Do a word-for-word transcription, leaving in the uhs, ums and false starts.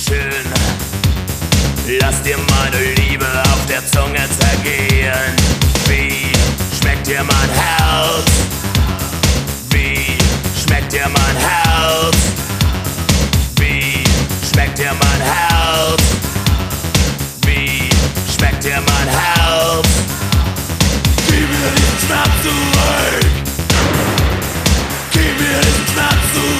schön. Lass dir meine Liebe auf der Zunge zergehen. Wie schmeckt dir mein Herz? Wie schmeckt dir mein Herz? Wie schmeckt dir mein Herz? Wie schmeckt dir mein Herz? Gib mir diesen Schmerz zurück! Gib mir diesen Schmerz zurück!